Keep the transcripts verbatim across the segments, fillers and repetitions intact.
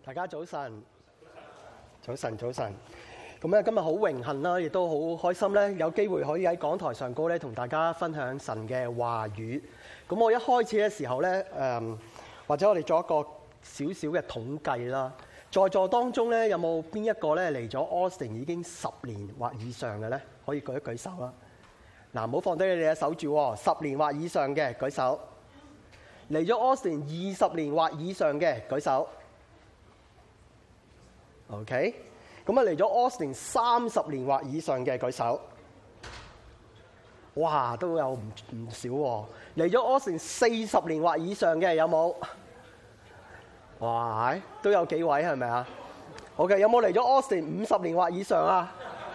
大家早晨，早晨，早晨。咁咧，今日好榮幸啦，亦都好開心咧，有機會可以喺講台上高咧，同大家分享神嘅話語。咁我一開始嘅時候咧，誒、嗯，或者我哋做一個少少嘅統計啦。在座當中咧，有冇邊一個咧嚟咗 Austin 已經十年或以上嘅咧？可以舉一舉手啦。嗱，唔好放低你哋嘅手住喎，十年或以上嘅舉手。嚟咗 Austin 二十年或以上嘅舉手。OK，咁啊嚟咗 Austin 三十年或以上嘅舉手。哇，都有唔唔少喎。嚟咗 Austin 四十年或以上嘅有冇？哇，都有幾位係咪啊 ？OK， 有冇嚟咗 Austin 五十年或以上啊？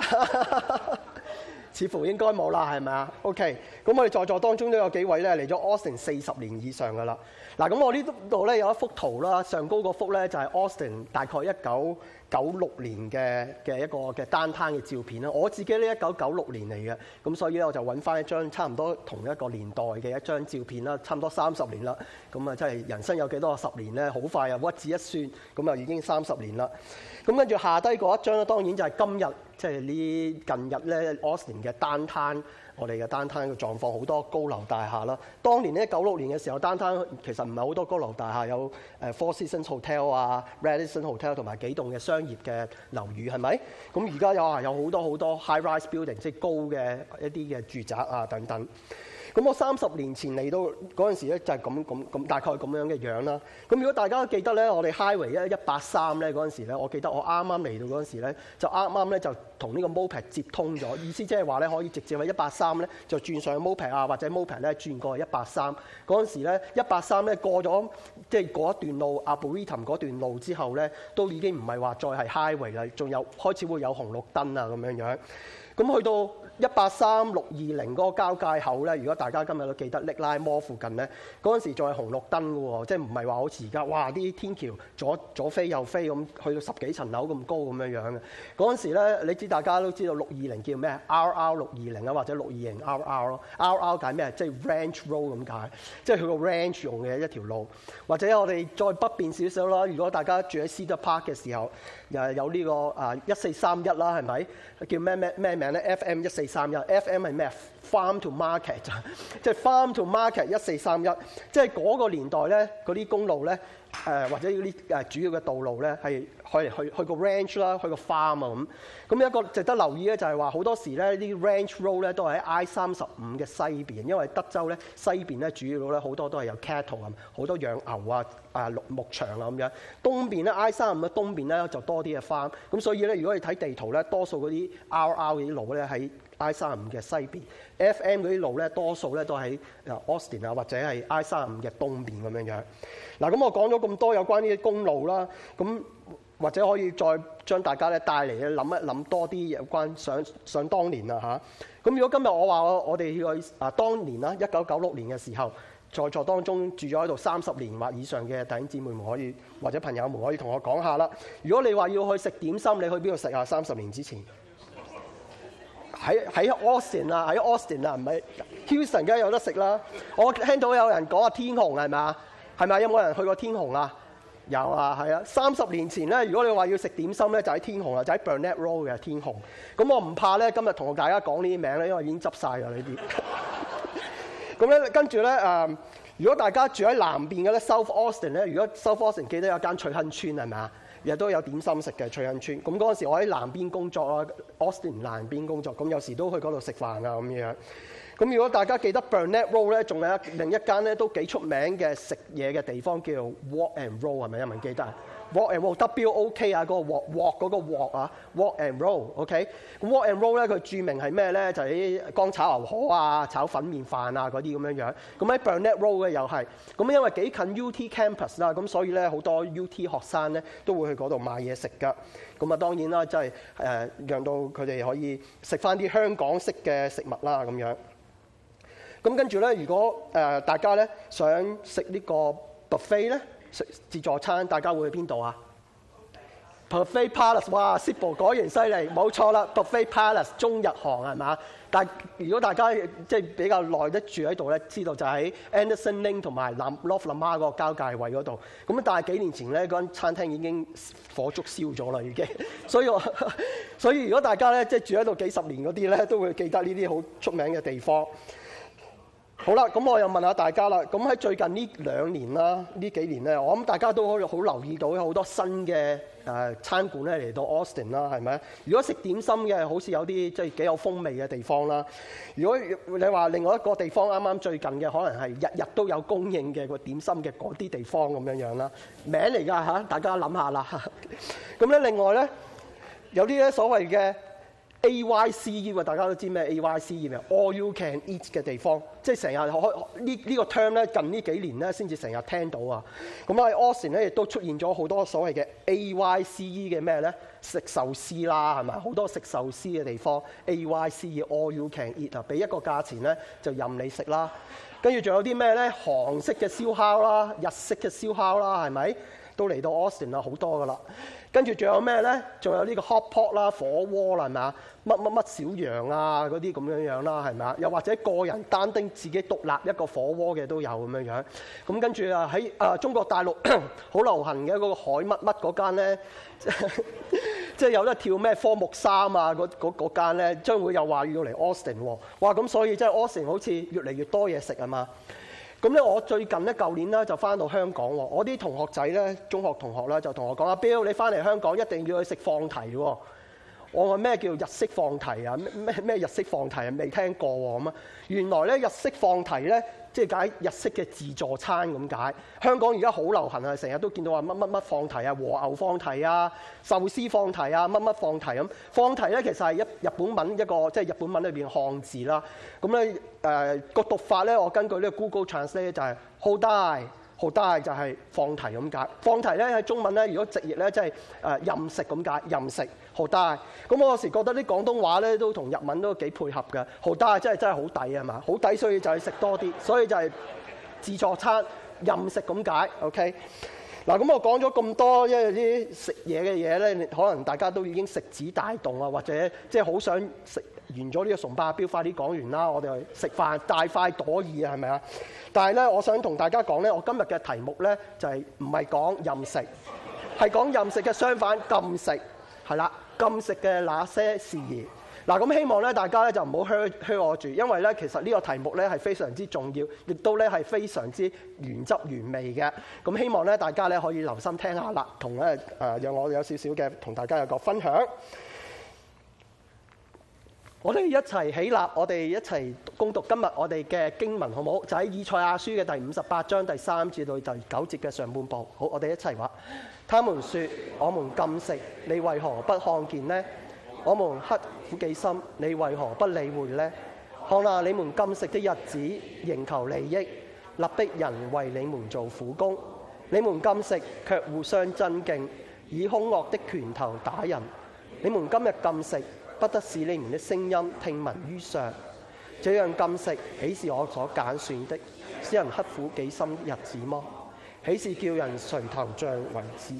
似乎應該冇啦，係咪啊 ？OK， 咁我哋在座當中都有幾位咧嚟咗 Austin 四十年以上噶啦。嗱，咁我呢度咧有一幅圖啦，上高嗰幅咧就係 Austin 大概一九九六年嘅嘅一個嘅單攤嘅照片啦。我自己呢一九九六年嚟嘅，咁所以咧我就揾翻一張差唔多同一個年代嘅一張照片啦，差唔多三十年啦。咁啊，真係人生有幾多個十年咧？好快啊，屈指一算，咁啊已經三十年啦。咁跟住下低嗰一張咧，當然就係今日，即係呢近日咧 Austin 嘅單攤，我哋嘅單攤嘅狀況好多高樓大廈啦。當年咧九六年嘅時候，單攤其實唔係好多高樓大廈，有誒 Four Seasons Hotel 啊、Radisson Hotel 同埋幾棟嘅商業嘅樓宇，係咪？咁而家有啊，有好多好多 high rise building， 即係高嘅一啲嘅住宅啊等等。咁我三十年前嚟到嗰陣時咧，就係咁咁咁大概咁樣嘅樣啦。咁如果大家記得咧，我哋 Highway 咧一八三咧嗰陣時咧，我記得我啱啱嚟到嗰陣時咧，就啱啱咧就同呢個 Moped 接通咗，意思即係話咧可以直接喺一八三咧就轉上去 Moped 啊，或者 Moped 咧轉過去一八三。嗰陣時咧一八三咧過咗即係嗰一段路 Arboretum 嗰段路之後咧，都已經唔係話再係 Highway 啦，仲有開始會有紅綠燈啊咁樣樣。咁去到一八三六二零嗰個交界口咧，如果大家今日都記得力拉摩附近咧，嗰陣時仲係紅綠燈嘅喎，即係唔係話好似而家，哇啲天橋左左飛右飛咁，去到十幾層樓咁高咁樣樣嘅。嗰陣時咧，你知大家都知道六二零叫咩 ？R R 六二零啊，或者六二零 R R 咯。R R 解咩？即係 Ranch Road 咁解，即係佢個 ranch 用嘅一條路。或者我哋再北邊少少啦，如果大家住喺 Cedar Park 嘅時候，又有呢個啊一四三一啦，係咪？叫咩咩咩名咧 ？F M 一四三一 ，F M 係咩 ？Farm to Market 即係 Farm to Market 一四三一，即係嗰個年代咧，嗰啲公路咧，誒、呃、或者嗰啲誒主要嘅道路咧，係去去去個 ranch 啦，去個 farm 啊咁。咁一個值得留意咧，就係話好多時咧，啲 ranch road 咧都係喺 I 三十五嘅西邊，因為德州咧西邊咧主要咧好多都係有 cattle 啊，好多養牛啊、啊牧牧場啊咁樣。東邊咧 I 三十五嘅東邊咧就多啲嘅 farm。咁所以咧，如果你睇地圖咧，多數嗰啲 R R 嗰啲路咧喺 I 三十五嘅西邊 ，F M 嗰啲路咧多數咧都喺 Austin 啊或者係 I 三十五嘅東邊咁樣樣。嗱，咁我講咗咁多有關呢啲公路啦，咁或者可以再將大家咧帶嚟咧諗一諗多啲有關想想當年啊嚇。咁如果今日我話我我哋去啊當年啦，一九九六年嘅時候，在座當中住咗喺度三十年或以上嘅弟兄姊妹們可以或者朋友們可以同我講下啦。如果你話要去食點心，你去邊度食啊？三十年之前？喺喺 Austin 啊，喺 Austin 啊，唔係 Houston 梗係有得食啦。我聽到有人講啊天虹係咪啊？係咪有冇人去過天虹啊？有啊，係啊。三十年前咧，如果你話要食點心咧，就喺天虹啊，就喺 Burnett Road 嘅天虹。咁我唔怕咧，今日同大家講呢啲名咧，因為已經執晒㗎呢啲。咁咧，跟住咧誒，如果大家住喺南邊嘅咧 South Austin 咧，如果 South Austin 記得有間翠亨村係咪啊？日都有點心食嘅翠亨村。咁嗰陣時我喺南邊工作啦 ，Austin 南邊工作，咁有時都去嗰度食飯啊咁樣。咁如果大家記得 Burnett Road 咧，仲有一另一間咧都幾出名嘅食嘢嘅地方叫 Walk and Roll 係咪？有冇人記得啊？Walk and roll，W O K 啊，嗰個 walk walk 嗰個 walk 啊 ，walk and roll，OK。咁 walk and roll 咧，佢著名係咩咧？就係啲乾炒牛河啊、炒粉麵飯啊嗰啲咁樣樣。咁喺 Burnett Road 嘅又係。咁因為幾近 U T campus 啦，咁所以咧好多 U T 學生咧都會去嗰度買嘢食㗎。咁啊當然啦，即係誒讓到佢哋可以食翻啲香港式嘅食物啦咁樣。咁跟住咧，如果誒、呃、大家咧想食呢個 buffet 咧，食自助餐，大家會去邊度啊？ Buffet Palace， 哇 Sibo 果然犀利，冇錯啦 Buffet Palace 中日航係嘛？但如果大家即係比較耐得住喺度咧，知道就喺 Anderson Lane 同埋 North Lamar 嗰個交界位嗰度。咁但係幾年前咧，嗰間餐廳已經火燭燒咗啦，已經。所以我所以如果大家咧即係住喺度幾十年嗰啲咧，都會記得呢啲好出名嘅地方。好啦，咁我又問下大家啦。咁喺最近呢兩年啦，呢幾年咧，我諗大家都好留意到有好多新嘅誒餐館咧嚟到 Austin 啦，係咪？如果食點心嘅，好似有啲即係幾有風味嘅地方啦。如果你話另外一個地方啱啱最近嘅，可能係日日都有供應嘅個點心嘅嗰啲地方咁樣樣啦，名嚟㗎嚇，大家諗下啦。咁咧另外咧，有啲咧所謂嘅A Y C E 啊，大家都知咩 A Y C E 咩 ？All you can eat 嘅地方，即係成日開呢呢個 term 咧，近呢幾年咧先至成日聽到啊。咁喺 Austin 咧亦都出現咗好多所謂嘅 A Y C E 嘅咩咧？食壽司啦，係咪？好多食壽司嘅地方 A Y C E All you can eat 啊，俾一個價錢咧就任你食啦。跟住仲有啲咩咧？韓式嘅燒烤啦，日式嘅燒烤啦，係咪？都嚟到 Austin 啦，好多噶啦。跟住仲有咩咧？仲有呢個 hot pot 啦、火鍋啦，係咪啊？乜乜乜小羊啊，嗰啲咁樣樣啦，係咪啊？又或者個人單丁自己獨立一個火鍋嘅都有咁樣樣。咁跟住啊喺啊中國大陸好流行嘅嗰個海乜乜嗰間咧，即係有得跳咩科目三啊嗰嗰嗰間咧，將會又話要嚟 Austin 喎。哇！咁所以即係 Austin 好似越嚟越多嘢食啊嘛。咁咧，我最近咧，舊年咧就翻到香港喎。我啲同學仔咧，中學同學咧就同我講：阿 Bill，你翻嚟香港一定要去食放題喎。我話咩叫日式放題啊？咩咩咩日式放題啊？未聽過喎咁啊！原來咧日式放題咧，即係解日式嘅自助餐咁解。香港而家好流行啊，成日都見到話乜乜乜放題啊，和牛放題啊，壽司放題啊，乜乜放題咁。放題咧其實係一日本文一個即係日本文裏邊漢字啦。咁咧誒個讀法咧，我根據呢個 Google Translate 就係 hodai。好大就係放題咁解，放題咧喺中文咧，如果直譯咧即係誒任食咁解，任食好大。咁我有時覺得啲廣東話咧都同日文都幾配合嘅，好大真係真係好抵啊嘛，好抵所以就係食多啲，所以就係自助餐任食咁解。OK，嗱咁我講咗咁多，因為啲食嘢嘅嘢咧，可能大家都已經食指大動啊，或者即係好想食。完咗呢個崇拜標，快啲講完啦！我哋食飯大快朵頤啊，係咪啊？但係咧，我想同大家講咧，我今日嘅題目咧就係唔係講任食，係講任食嘅相反禁食，係啦，禁食嘅那些事宜。嗱，咁希望咧大家咧就唔好噓噓我住，因為咧其實呢個題目咧係非常之重要，亦都咧係非常之原汁原味嘅。咁希望咧大家咧可以留心聽下啦，同咧誒讓我有少少嘅同大家有個分享。我哋一齊起立，我哋一齊攻讀今日我哋嘅經文，好唔好？就喺以賽亞書嘅第五十八章第三至到第九節嘅上半部。好，我哋一齊話：他們說我們禁食，你為何不看見呢？我們刻苦己心，你為何不理會呢？看哪，你們禁食的日子，仍求利益，立的人為你們做苦工。你們禁食，卻互相爭競，以兇惡的拳頭打人。你們今日禁食，不得使你們的聲音聽聞於上，這樣禁食，豈是我所揀選的，使人刻苦己心的日子麼？豈是叫人垂頭像為子？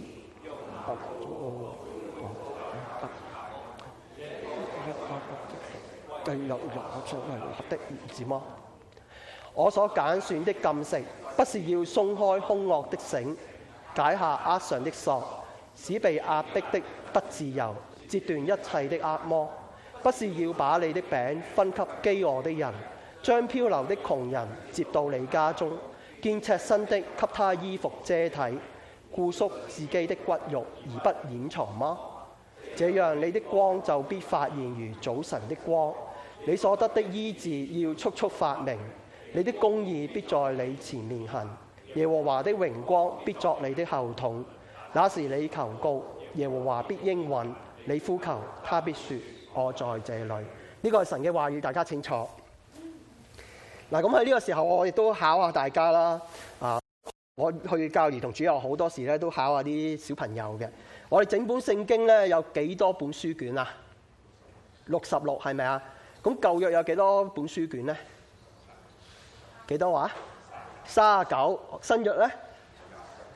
的日子麼？我所揀選的禁食，不是要鬆開兇惡的繩，解下軛上的索，使被壓迫的得自由，截斷一切的惡魔，不是要把你的餅分給飢餓的人，將漂流的窮人接到你家中，見赤身的給他衣服遮體，顧恤自己的骨肉而不掩藏嗎？這樣你的光就必發現如早晨的光，你所得的醫治要速速發明，你的公義必在你前面行，耶和華的榮光必作你的後盾。那時你求告，耶和華必應允。你呼求，他必說：我在這裏。呢、這個係神嘅話語，大家清楚。嗱，咁喺呢個時候，我亦都考下大家啦。啊，我去教兒童主日好多時咧，都考下啲小朋友嘅。我哋整本聖經咧有幾多本書卷啊？六十六係咪啊？咁舊約有幾多本書卷咧？幾多話？三十九。新約咧？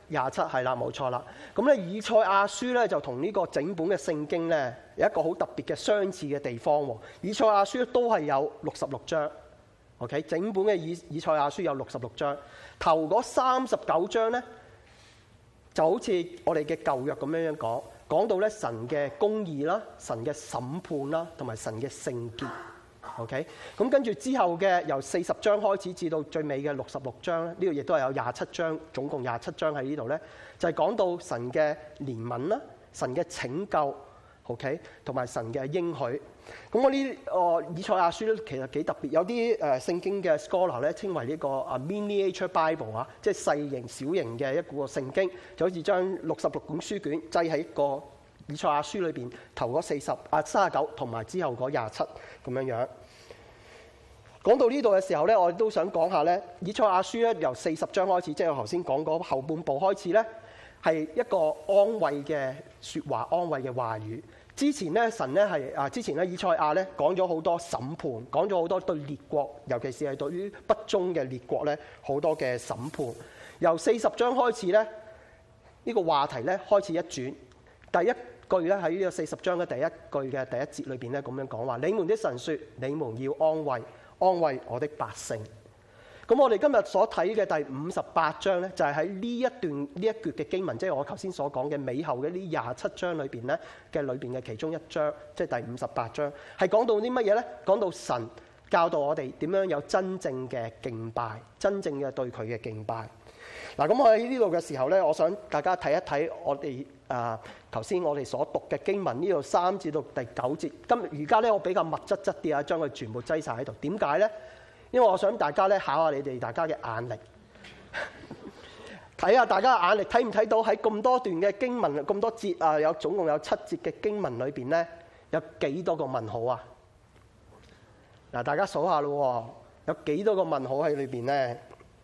廿七係啦，冇錯啦。咁咧以賽亞書咧就同呢個整本嘅聖經咧有一個好特別嘅相似嘅地方喎。以賽亞書都係有六十六章 ，OK， 整本嘅以以賽亞書有六十六章，頭嗰三十九章咧就好似我哋嘅舊約咁樣樣講，講到咧神嘅公義啦、神嘅審判啦，同埋神嘅聖潔。OK， 咁跟住之後嘅由四十章開始至到最尾嘅六十六章咧，呢度亦都係有廿七章，總共廿七章喺呢度咧，就係講到神嘅憐憫啦、神嘅拯救 ，OK， 同埋神嘅應許。咁我呢個以賽亞書咧其實幾特別，有啲誒聖經嘅 scholar 咧稱為呢個啊 miniature Bible 啊，即係細型小型嘅一個聖經，就好似將六十六本書卷擠喺一個以賽亞書裏邊頭嗰四十啊三十九同埋之後嗰廿七咁樣樣。講到呢度嘅時候咧，我都想講下咧，以賽亞書咧由四十章開始，即係我頭先講嗰後半部開始咧，係一個安慰嘅説話、安慰嘅話語。之前咧，神咧係啊，之前咧以賽亞咧講咗好多審判，講咗好多對列國，尤其是係對於不忠嘅列國咧好多嘅審判。由四十章開始咧，呢個話題咧開始一轉，第一句咧喺呢個四十章嘅第一句嘅第一節裏邊咧咁樣講話：你們的神說，你們要安慰。安慰我的百姓。咁我哋今日所睇嘅第五十八章咧，就係喺呢一段呢一橛嘅經文，即係我頭先所講嘅尾後嘅呢廿七章裏邊咧嘅裏邊嘅其中一章，即係第五十八章，係講到啲乜嘢咧？講到神教導我哋點樣有真正嘅敬拜，真正嘅對佢嘅敬拜。嗱，咁我喺呢度嘅時候咧，我想大家睇一睇我哋啊頭先我哋所讀嘅經文呢度三至到第九節。今日而家咧我比較密質質啲啊，將佢全部擠晒喺度。點解咧？因為我想大家咧考下你哋大家嘅眼力，睇下大家嘅眼力睇唔睇到喺咁多段嘅經文咁多節啊，有總共有七節嘅經文裏邊咧，有幾多個問號啊？嗱，大家數下咯，有幾多個問號喺裏邊咧？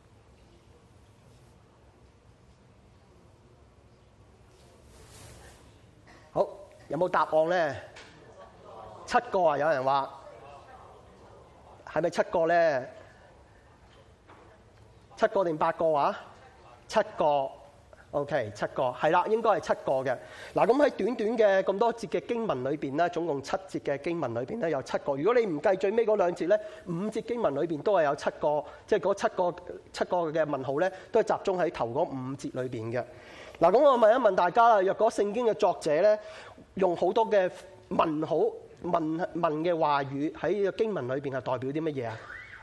好，有冇答案咧？七個啊！有人話係咪七個咧？七個定八個啊？七個 ，OK， 七個係啦，應該係七個嘅。嗱，咁喺短短嘅咁多節嘅經文裏邊咧，總共七節嘅經文裏邊咧有七個。如果你唔計最尾嗰兩節咧，五節經文裏邊都係有七個，即係嗰七個七個嘅問號咧，都係集中喺頭嗰五節裏邊嘅。嗱，咁我問一問大家啦，若果聖經嘅作者咧用好多嘅問號問問嘅話語喺呢個經文裏邊，係代表啲乜嘢啊？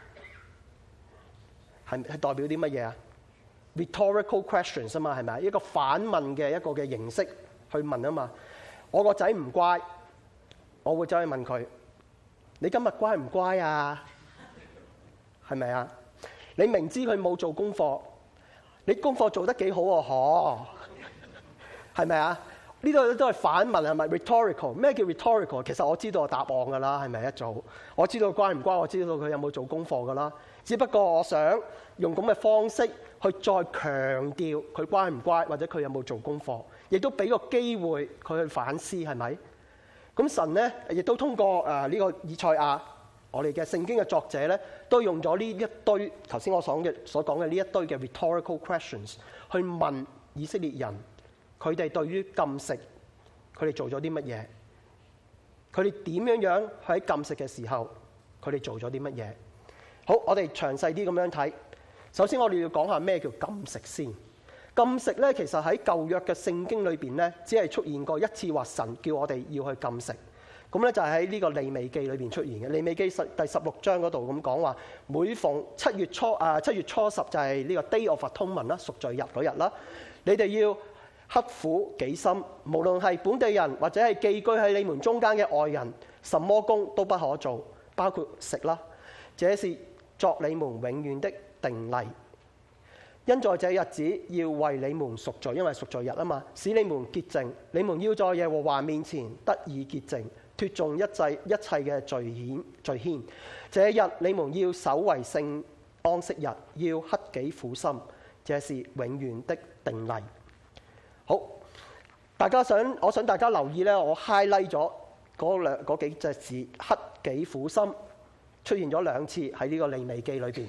係係代表啲乜嘢啊 ？Rhetorical questions 啊嘛，係咪？一個反問嘅一個嘅形式去問啊嘛。我個仔唔乖，我會走去問佢：你今日乖唔乖啊？係咪啊？你明知佢冇做功課，你功課做得幾好啊？嗬？係咪啊？呢度都係反問，係咪 rhetorical？ 咩叫 rhetorical？ 其實我知道個答案㗎啦，係咪一早？我知道乖唔乖，我知道佢有冇做功課㗎啦。只不過我想用咁嘅方式去再強調佢乖唔乖，或者佢有冇做功課，亦都俾個機會佢去反思，係咪？咁神咧亦都通過誒呢個以賽亞，我哋嘅聖經嘅作者咧，都用咗呢一堆頭先我講嘅所講嘅呢一堆嘅 rhetorical questions 去問以色列人。佢哋對於禁食，佢哋做咗啲乜嘢？佢哋點樣樣喺禁食嘅時候，佢哋做咗啲乜嘢？好，我哋詳細啲咁樣睇。首先，我哋要講下咩叫禁食先。禁食咧，其實喺舊約嘅聖經裏邊咧，只係出現過一次，話神叫我哋要去禁食。咁咧就係喺呢個利未記裏邊出現嘅。利未記十第十六章嗰度咁講話，每逢七月初啊七月初十就係呢個 Day of Atonement 啦，贖罪日嗰日啦，你哋要刻苦己心，無論係本地人或者係寄居喺你們中間嘅外人，什麼工都不可做，包括食啦。這是作你們永遠的定例。因在這日子要為你們贖罪，因為贖罪日啊嘛，使你們潔淨。你們要在耶和華面前得以潔淨，脫盡一切一切嘅罪愆罪愆。這日你們要守為聖安息日，要克己苦心，這是永遠的定例。好，大家想，我想大家留意咧，我 highlight 咗嗰兩嗰幾隻字，克己苦心出現咗兩次喺呢個利未記裏邊。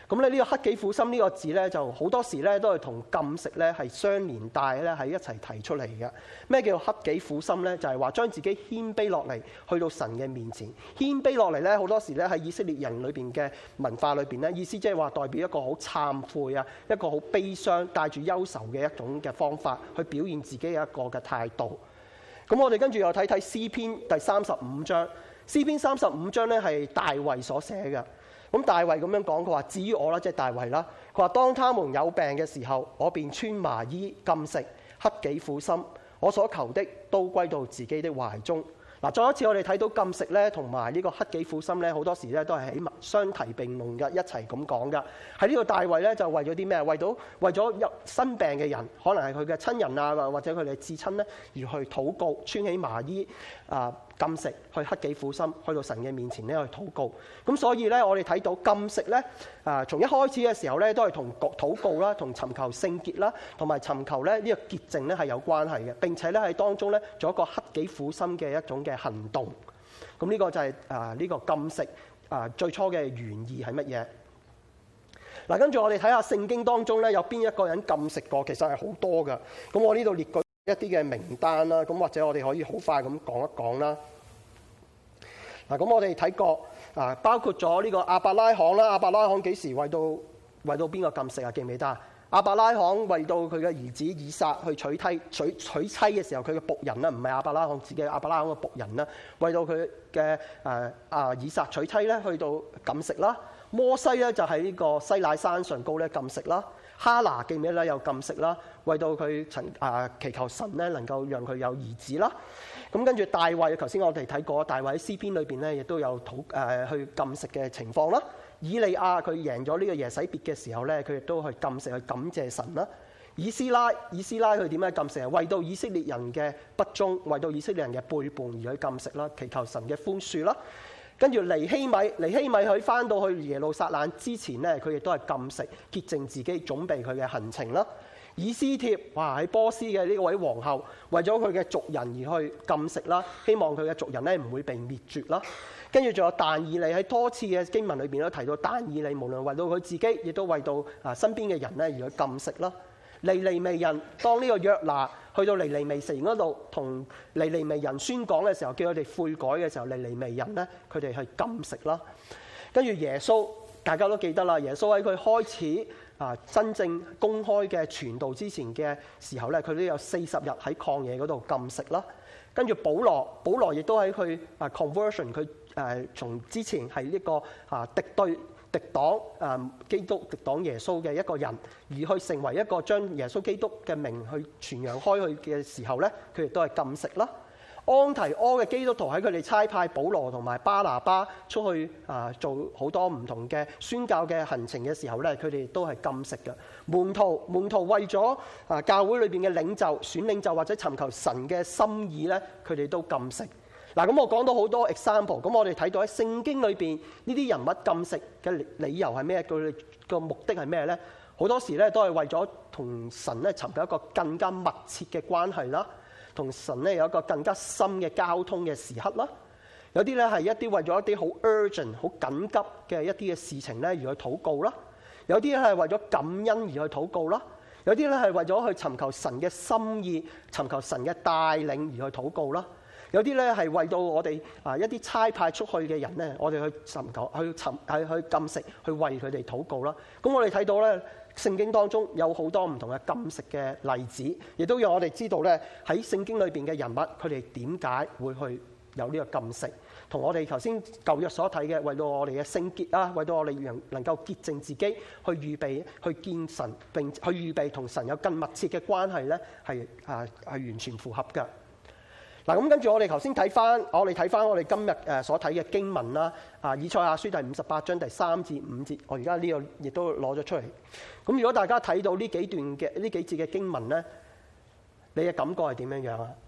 咁咧呢個克己苦心呢個字咧，就好多時咧都係同禁食咧係相連帶咧喺一齊提出嚟嘅。咩叫克己苦心咧？就係話將自己謙卑落嚟，去到神嘅面前。謙卑落嚟咧，好多時咧喺以色列人裏邊嘅文化裏邊咧，意思即係話代表一個好懺悔啊，一個好悲傷、帶住憂愁嘅一種嘅方法，去表現自己嘅一個嘅態度。咁我哋跟住又睇睇詩篇第三十五章。詩篇三十五章咧係大衛所寫嘅。咁大衛咁樣講，佢話：至於我啦，即係大衛啦。佢話：當他們有病嘅時候，我便穿麻衣禁食，克己苦心。我所求的都歸到自己的懷中。嗱，再一次我哋睇到禁食咧，同埋呢個克己苦心咧，好多時咧都係喺相提並論嘅，一齊咁講噶。喺呢個大衛咧，就為咗啲咩？為到為咗有生病嘅人，可能係佢嘅親人啊，或者佢哋至親咧，而去禱告，穿起麻衣啊。禁食去克己苦心，去到神嘅面前咧去禱告。咁所以咧，我哋睇到禁食咧，啊，從一開始嘅時候咧，都係同禱告啦，同尋求聖潔啦，同埋尋求咧呢個潔淨咧係有關係嘅。並且咧喺當中咧做一個克己苦心嘅一種嘅行動。咁呢個就係啊呢個禁食啊最初嘅原意係乜嘢？嗱，跟住我哋睇下聖經當中咧有邊一個人禁食過？其實係好多㗎。咁我呢度列舉一啲嘅名單啦，咁或者我哋可以好快咁講一講啦。嗱，咁我哋睇過啊，包括咗呢個亞伯拉罕啦。亞伯拉罕幾時為到為到邊個禁食啊？記唔記得啊？亞伯拉罕為到佢嘅兒子以撒去娶妻娶娶妻嘅時候，佢嘅僕人啦，唔係亞伯拉罕自己，亞伯拉罕嘅僕人啦，為到佢嘅誒啊以撒娶妻咧，去到禁食啦。摩西咧就喺呢個西乃山上高咧禁食啦。哈拿記唔記得咧有禁食啦，為到佢曾啊祈求神咧能夠讓佢有兒子啦。咁跟住大衛，頭先我哋睇過，大衛喺詩篇裏邊咧亦都有禱誒去禁食嘅情況啦。以利亞佢贏咗呢個耶洗別嘅時候咧，佢亦都去禁食去感謝神啦。以斯拉以斯拉佢點樣禁食啊？為到以色列人嘅不忠，為到以色列人嘅背叛而去禁食啦，祈求神嘅寬恕啦。跟住尼希米，尼希米佢翻到去耶路撒冷之前咧，佢亦都係禁食潔淨自己，準備佢嘅行程啦。以斯帖，哇喺波斯嘅呢位皇后，為咗佢嘅族人而去禁食啦，希望佢嘅族人咧唔會被滅絕啦。跟住仲有但以理，喺多次嘅經文裏邊都提到但以理，無論為到佢自己，亦都為到啊身邊嘅人咧而去禁食啦。尼尼微人，當呢個約拿去到尼尼微城嗰度，同尼尼微人宣講嘅時候，叫佢哋悔改嘅時候，尼尼微人咧，佢哋去禁食啦。跟住耶穌，大家都記得啦，耶穌喺佢開始啊真正公開嘅傳道之前嘅時候咧，佢都有四十日喺曠野嗰度禁食啦。跟住保羅，保羅亦都喺佢啊 conversion， 佢誒從之前係呢個啊敵對。敵擋誒基督、敵擋耶穌嘅一個人，而去成為一個將耶穌基督嘅名去傳揚開去嘅時候咧，佢亦都係禁食啦。安提阿嘅基督徒喺佢哋差派保羅同埋巴拿巴出去啊做好多唔同嘅宣教嘅行程嘅時候咧，佢哋都係禁食嘅。門徒門徒為咗啊教會裏邊嘅領袖、選領袖或者尋求神嘅心意咧，佢哋都禁食。嗱，咁我講到好多 example， 咁我哋睇到喺聖經裏邊呢啲人物禁食嘅理由係咩？佢哋個目的係咩咧？好多時咧都係為咗同神咧尋求一個更加密切嘅關係啦，同神咧有一個更加深嘅交通嘅時刻啦。有啲咧係一啲為咗一啲好 urgent、好緊急嘅一啲嘅事情咧而去禱告啦。有啲咧係為咗感恩而去禱告啦。有啲咧係為咗去尋求神嘅心意、尋求神嘅帶領而去禱告啦。有啲咧係為到我哋啊一啲差派出去嘅人咧，我哋去尋求、去尋、係去禁食，去為佢哋禱告啦。咁我哋睇到咧，聖經當中有好多唔同嘅禁食嘅例子，亦都讓我哋知道咧喺聖經裏邊嘅人物，佢哋點解會去有呢個禁食，同我哋頭先舊約所睇嘅，為到我哋嘅聖潔啊，為到我哋能能夠潔淨自己，去預備去見神，並去預備同神有更密切嘅關係咧，係啊係完全符合嘅。嗱，咁跟住我哋頭先睇翻，我哋睇翻我哋今日誒所睇嘅經文啦。啊，以賽亞書第五十八章第三至五節，我而家呢個亦都攞咗出嚟。咁如果大家睇到呢幾段嘅呢幾節嘅經文咧，你嘅感覺係點樣樣啊？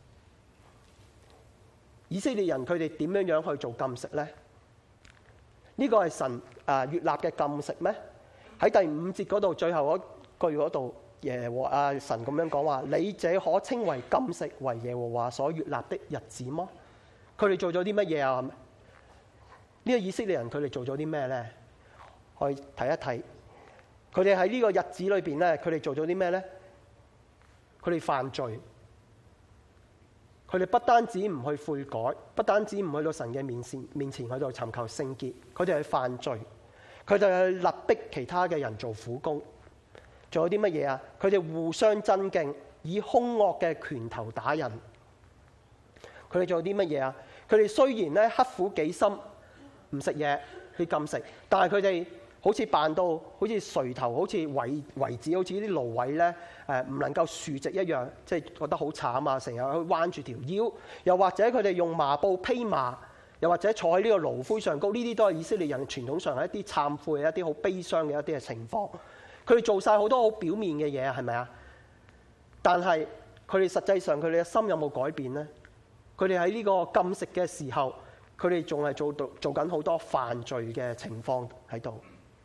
以色列人佢哋點樣樣去做禁食咧？呢個係神啊悅納嘅禁食咩？喺第五節嗰度最後嗰句嗰度。耶和華神咁樣講話：你這可稱為禁食，為耶和華所悅納的日子麼？佢哋做咗啲乜嘢啊？呢個以色列人佢哋做咗啲咩咧？可以睇一睇佢哋喺呢個日子裏邊咧，佢哋做咗啲咩咧？佢哋犯罪。佢哋不單止唔去悔改，不單止唔去到神嘅面前面前去到尋求聖潔，佢哋係犯罪。佢哋去勒逼其他嘅人做苦工。仲有啲乜嘢啊？佢哋互相爭競，以兇惡嘅拳頭打人。佢哋仲有啲乜嘢啊？佢哋雖然咧刻苦己心，唔食嘢去禁食，但係佢哋好似扮到好似垂頭，好似葦葦子，好似啲蘆葦咧誒唔能夠豎直一樣，即係覺得好慘啊！成日去彎住條腰，又或者佢哋用麻布披麻，又或者坐喺呢個爐灰上高，呢啲都係以色列人傳統上係一啲懺悔、一啲好悲傷嘅一啲嘅情況。佢哋做晒好多好表面嘅嘢，係咪啊？但係佢哋實際上佢哋嘅心有冇改變呢？佢哋喺呢個禁食嘅時候，佢哋仲係做到做緊好多犯罪嘅情況喺度。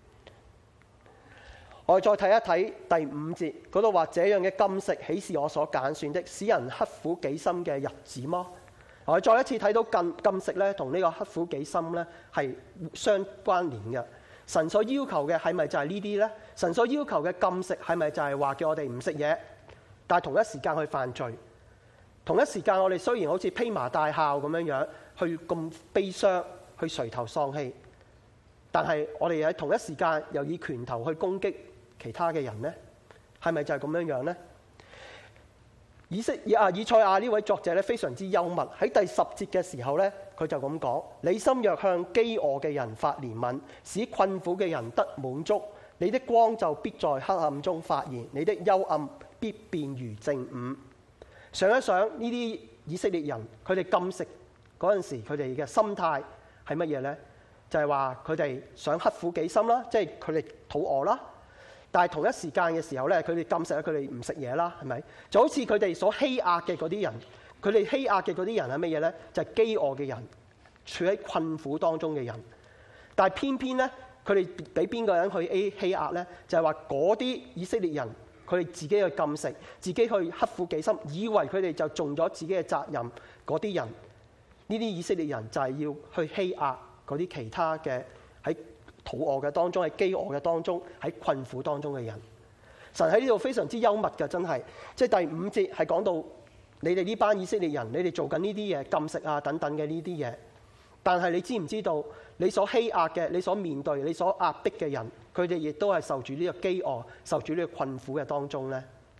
我哋再睇一睇第五節嗰度話：這樣嘅禁食豈是我所揀選的，使人刻苦己心嘅日子麼？我哋再一次睇到禁禁食咧，同呢個刻苦己心咧係相關聯嘅。神所要求嘅係咪就係呢啲咧？神所要求嘅禁食係咪就係話叫我哋唔食嘢，但係同一時間去犯罪？同一時間我哋雖然好似披麻戴孝咁樣樣，去咁悲傷，去垂頭喪氣，但係我哋喺同一時間又以拳頭去攻擊其他嘅人呢？係咪就係咁樣樣呢？以色以啊以賽亞呢位作者咧非常之幽默，喺第十節嘅時候咧，佢就咁講：你心若向飢餓嘅人發憐憫，使困苦嘅人得滿足，你的光就必在黑暗中發現，你的幽暗必變如正午。想一想呢啲以色列人，佢哋禁食嗰陣時，佢哋嘅心態係乜嘢呢？就係話佢哋想刻苦己心啦，即係佢哋肚餓啦。但係同一時間嘅時候咧，佢哋禁食咧，佢哋唔食嘢啦，係咪？就好似佢哋所欺壓嘅嗰啲人，佢哋欺壓嘅嗰啲人係乜嘢咧？就係飢餓嘅人，處喺困苦當中嘅人。但係偏偏咧，佢哋俾邊個人去欺壓咧？就係話嗰啲以色列人。佢哋自己去禁食，自己去刻苦己心，以為佢哋就盡咗自己嘅責任。嗰啲人，呢啲以色列人就係要去欺壓嗰啲其他嘅喺肚餓嘅當中，喺飢餓嘅當中，喺困苦當中嘅人。神喺呢度非常之幽默嘅，真係。即係第五節係講到你哋呢班以色列人，你哋做緊呢啲嘢，禁食啊等等嘅呢啲嘢。但係你知唔知道，你所欺壓嘅、你所面對、你所壓迫嘅人，佢哋亦都係受住呢個飢餓、受住呢個困苦嘅當中咧。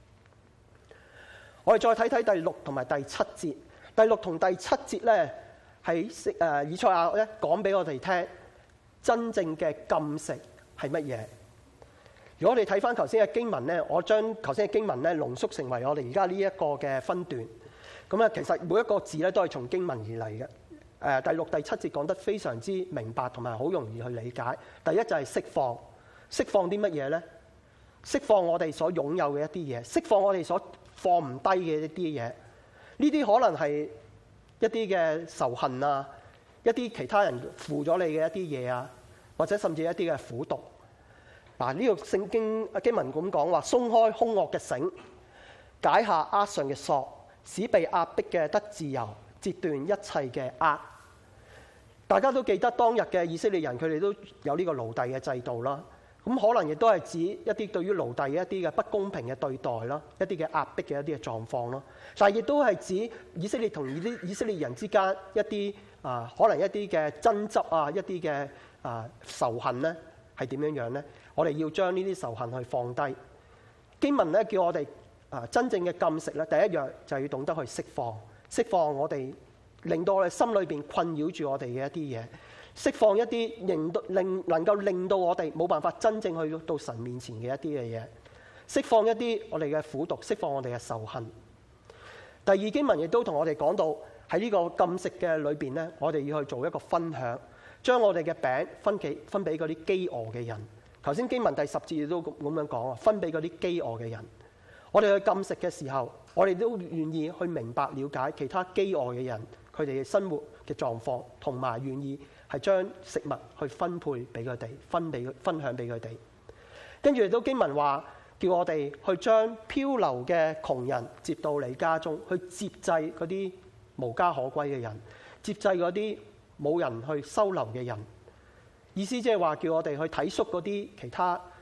我哋再睇睇第六同埋第七節。第六同第七節咧，喺誒以賽亞咧講俾我哋聽，真正嘅禁食係乜嘢？如果我哋睇翻頭先嘅經文咧，我將頭先嘅經文咧濃縮成為我哋而家呢一個嘅分段。咁啊，其實每一個字咧都係從經文而嚟嘅。誒第六、第七節講得非常之明白同埋好容易去理解。第一就係釋放，釋放啲乜嘢咧？釋放我哋所擁有嘅一啲嘢，釋放我哋所放唔低嘅一啲嘢。呢啲可能係一啲嘅仇恨啊，一啲其他人負咗你嘅一啲嘢啊，或者甚至一啲嘅苦毒。嗱，呢個聖經經文咁講話：鬆開兇惡嘅繩，解下軛上嘅索，使被壓迫嘅得自由，截斷一切嘅軛。大家都記得當日嘅以色列人，佢哋都有呢個奴隸嘅制度啦。咁可能亦都係指一啲對於奴隸嘅一啲嘅不公平嘅對待啦，一啲嘅壓迫嘅一啲嘅狀況咯。但係亦都係指以色列同以啲以色列人之間一啲啊，可能一啲嘅爭執啊，一啲嘅啊仇恨咧，係點樣樣咧？我哋要將呢啲仇恨去放低。經文咧叫我哋啊，真正嘅禁食咧，第一樣就係要懂得去釋放，釋放我哋。令到我哋心裏邊困擾住我哋嘅一啲嘢，釋放一啲令到令能夠令到我哋冇辦法真正去到神面前嘅一啲嘅嘢，釋放一啲我哋嘅苦毒，釋放我哋嘅仇恨。第二，經文亦都同我哋講到喺呢個禁食嘅裏邊咧，我哋要去做一個分享，將我哋嘅餅分俾分俾嗰啲飢餓嘅人。頭先經文第十節亦都咁樣講啊，分俾嗰啲飢餓嘅人。我哋去禁食嘅時候，我哋都願意去明白了解其他飢餓嘅人佢哋嘅生活嘅狀況，同埋願意係將食物去分配俾佢哋，分俾分享俾佢哋。跟住亦都經文話，叫我哋去將漂流嘅窮人接到你家中，去接濟嗰啲無家可歸嘅人，接濟嗰啲冇人去收留嘅人。意思即係話叫我哋去體恤嗰啲其他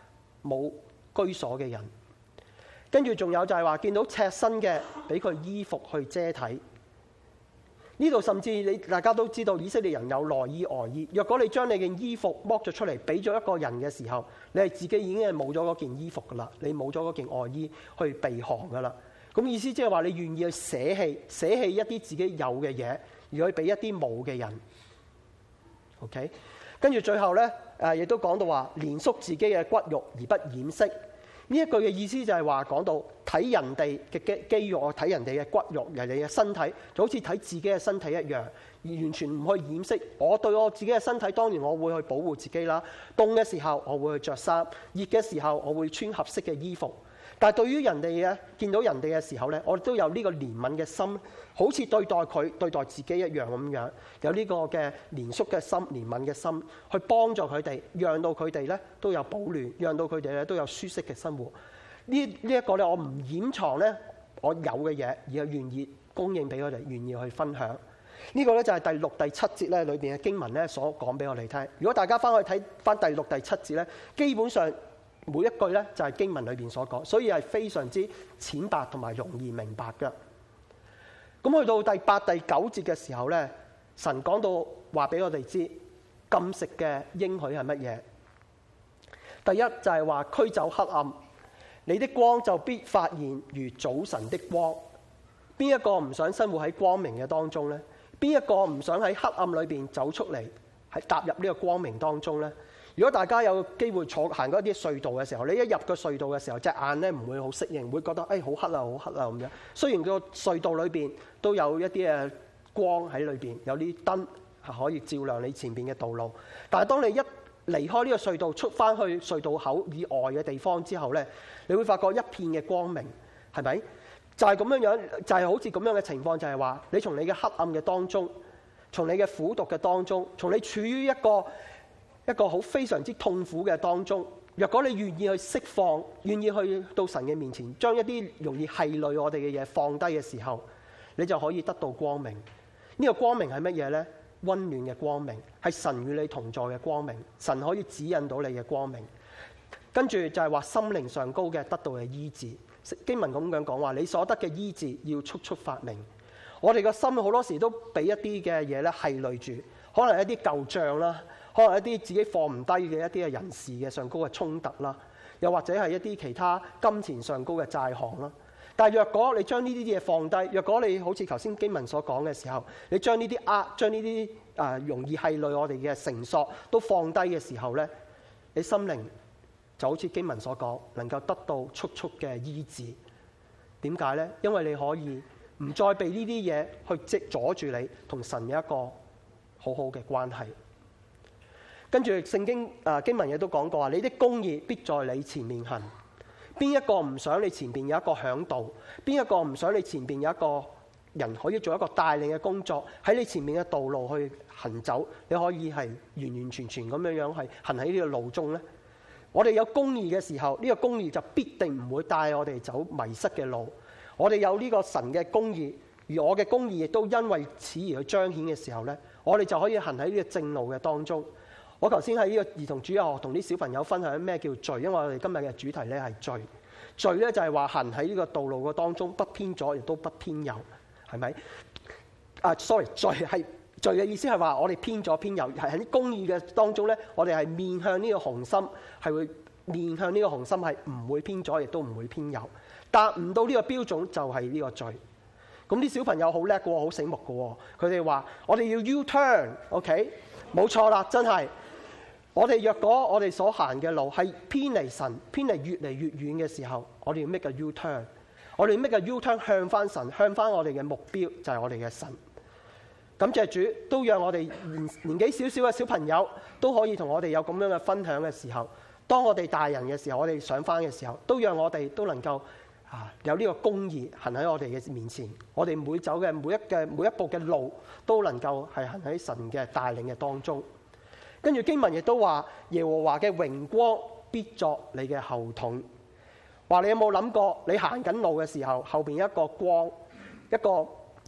冇居所嘅人。跟住仲有就係話見到赤身嘅，俾佢衣服去遮體。呢度甚至你大家都知道，以色列人有內衣外衣。若果你將你件衣服剝咗出嚟，俾咗一個人嘅時候，你係自己已經係冇咗嗰件衣服噶啦，你冇咗嗰件外衣去避寒噶啦。咁意思即係話你願意去捨棄，捨棄一啲自己有嘅嘢，而去俾一啲冇嘅人。OK， 跟住最後咧，誒亦都講到話，憐恤自己嘅骨肉而不掩飾。呢一句嘅意思就係話講到睇人哋嘅肌肌肉啊，睇人哋嘅骨肉，人哋嘅身體，就好似睇自己嘅身體一樣，而完全唔去掩飾。我對我自己嘅身體，當然我會去保護自己啦。凍嘅時候我會去着衫，熱嘅時候我會穿合適嘅衣服。但係對於人哋嘅，見到人哋嘅時候咧，我哋都有呢個憐憫嘅心，好似對待佢、對待自己一樣咁樣，有呢個嘅憐恤嘅心、憐憫嘅心，去幫助佢哋，讓到佢哋咧都有保暖，讓到佢哋咧都有舒適嘅生活。呢呢一個咧，我唔掩藏咧我有嘅嘢，而係願意供應俾佢哋，願意去分享。呢個咧就係第六、第七節咧裏邊嘅經文咧所講俾我哋聽。如果大家翻去睇翻第六、第七節咧，基本上每一句咧就係經文裏邊所講，所以係非常之淺白同埋容易明白嘅。咁去到第八、第九節嘅時候咧，神講到話俾我哋知禁食嘅應許係乜嘢？第一就係話驅走黑暗，你的光就必發現如早晨的光。邊一個唔想生活喺光明嘅當中咧？邊一個唔想喺黑暗裏邊走出嚟，係踏入呢個光明當中咧？如果大家有機會坐行嗰啲隧道嘅時候，你一入個隧道嘅時候，隻眼咧唔會好適應，會覺得誒好黑啊，好黑啊咁樣。雖然個隧道裏邊都有一啲嘅光喺裏邊，有啲燈係可以照亮你前邊嘅道路，但係當你一離開呢個隧道，出翻去隧道口以外嘅地方之後咧，你會發覺一片嘅光明，係咪？就係咁樣樣，就係好似咁樣嘅情況，就係話你從你嘅黑暗嘅當中，從你嘅苦毒嘅當中，從你處於一個一個好非常之痛苦嘅當中，若果你願意去釋放，願意去到神嘅面前，將一啲容易係累我哋嘅嘢放低嘅時候，你就可以得到光明。呢個光明係乜嘢呢？溫暖嘅光明，係神與你同在嘅光明，神可以指引到你嘅光明。跟住就係話心靈上高嘅得到嘅醫治。經文咁樣講話，你所得嘅醫治要速速發明。我哋個心好多時都俾一啲嘅嘢咧係累住，可能一啲舊帳啦。可能一啲自己放唔低嘅一啲嘅人事嘅上高嘅衝突啦，又或者係一啲其他金錢上高嘅債項啦。但係若果你將呢啲嘢放低，若果你好似頭先經文所講嘅時候，你將呢啲呃，將呢啲啊容易係累我哋嘅繩索都放低嘅時候咧，你心靈就好似經文所講，能夠得到速速嘅醫治。點解咧？因為你可以唔再被呢啲嘢去即阻住你同神有一個好好嘅關係。跟住聖經啊經文亦都講過話，你的公義必在你前面行。邊一個唔想你前邊有一個嚮導？邊一個唔想你前邊有一個人可以做一個帶領嘅工作，喺你前面嘅道路去行走？你可以係完完全全咁樣樣係行喺呢個路中呢？我哋有公義嘅時候，呢個公義就必定唔會帶我哋走迷失嘅路。我哋有呢個神嘅公義，而我嘅公義亦都因為此而去彰顯嘅時候呢，我哋就可以行喺呢個正路嘅當中。我頭先喺呢個兒童主日學同啲小朋友分享咩叫罪，因為我哋今日嘅主題咧係罪。罪咧就係話行喺呢個道路嘅當中，不偏左亦都不偏右，係咪？啊、uh, ，sorry， 罪係罪嘅意思係話我哋偏左偏右，係喺公義嘅當中咧，我哋係面向呢個紅心，係會面向呢個紅心係唔會偏左亦都唔會偏右。達唔到呢個標準就係呢個罪。咁啲小朋友好叻嘅喎，好醒目嘅喎，佢哋話我哋要 U-turn，OK， 冇錯啦，真係。我哋若果我哋所行嘅路係偏離神，偏離越嚟越遠嘅時候，我哋要 make 個 U-turn， 我哋 make 個 U-turn 向翻神，向翻我哋嘅目標就係我哋嘅神。感謝主，都讓我哋年年紀少少嘅小朋友都可以同我哋有咁樣嘅分享嘅時候，當我哋大人嘅時候，我哋上翻嘅時候，都讓我哋都能夠啊有呢個公義行喺我哋嘅面前，我哋每走嘅每一嘅每一步嘅路都能夠係行喺神嘅帶領嘅當中。跟住經文亦都話，耶和華嘅榮光必作你嘅後盾。話你有冇諗過，你行緊路嘅時候，後邊一個光，一個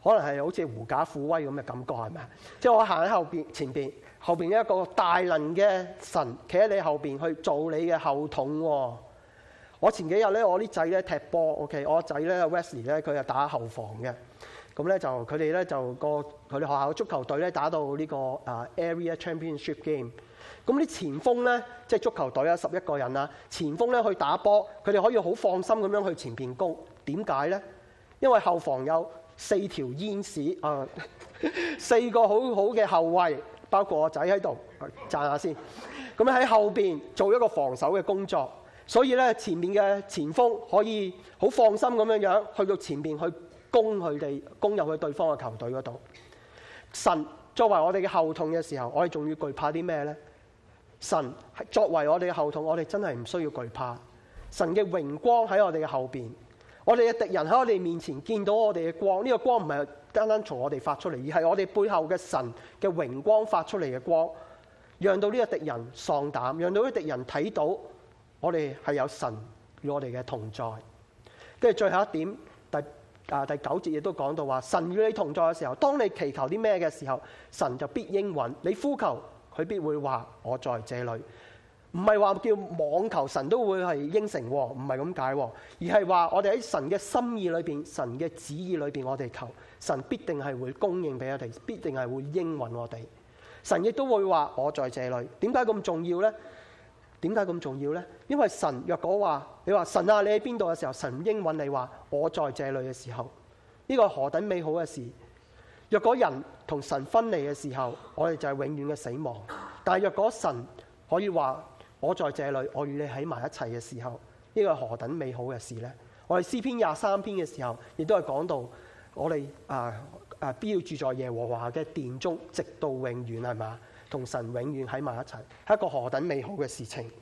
可能係好似狐假虎威咁嘅感覺，係咪啊？即係我行喺後邊、前邊、後邊一個大能嘅神企喺你後邊去做你嘅後盾喎。我前幾日咧，我啲仔咧踢波 ，OK， 我仔咧 Wesley 咧，佢係打後防嘅。咁咧就佢哋咧就個佢哋學校嘅足球隊咧打到呢個啊 Area Championship Game。咁啲前鋒咧，即係足球隊啊，十一個人啊，前鋒咧去打波，佢哋可以好放心咁樣去前邊攻。點解咧？因為後防有四條煙屎啊，四個好好嘅後衞，包括我仔喺度，讚下先。咁喺後邊做一個防守嘅工作，所以咧前面嘅前鋒可以好放心咁樣樣去到前邊去攻佢哋，攻入去對方嘅球隊嗰度。神作為我哋嘅後盾嘅時候，我哋仲要懼怕啲咩咧？神作為我哋嘅後盾，我哋真係唔需要懼怕。神嘅榮光喺我哋嘅後邊。我哋嘅敵人喺我哋面前見到我哋嘅光，呢個光唔係單單從我哋發出嚟，而係我哋背後嘅神嘅榮光發出嚟嘅光，讓到呢個敵人喪膽，讓到啲敵人睇到我哋係有神與我哋嘅同在。跟住最後一點，第啊第九節亦都講到話，神與你同在嘅時候，當你祈求啲咩嘅時候，神就必應允，你呼求佢必會話我在這裏。唔係話叫妄求神都會係應承，唔係咁解，而係話我哋喺神嘅心意裏邊、神嘅旨意裏邊，我哋求神必定係會供應俾我哋，必定係會應允我哋。神亦都會話我在這裏。點解咁重要呢？點解咁重要呢？因為神若果話你話神啊，你喺邊度嘅時候，神應允你話我在這裏嘅時候，呢個何等美好嘅事！若果人同神分離嘅時候，我哋就係永遠嘅死亡。但係若果神可以話我在這裏，我與你喺埋一齊嘅時候，呢個係何等美好嘅事呢？我哋詩篇廿三篇嘅時候，亦都係講到我哋啊啊必要住在耶和華嘅殿中，直到永遠，係嘛？同神永遠喺埋一齊，係一個何等美好嘅事情。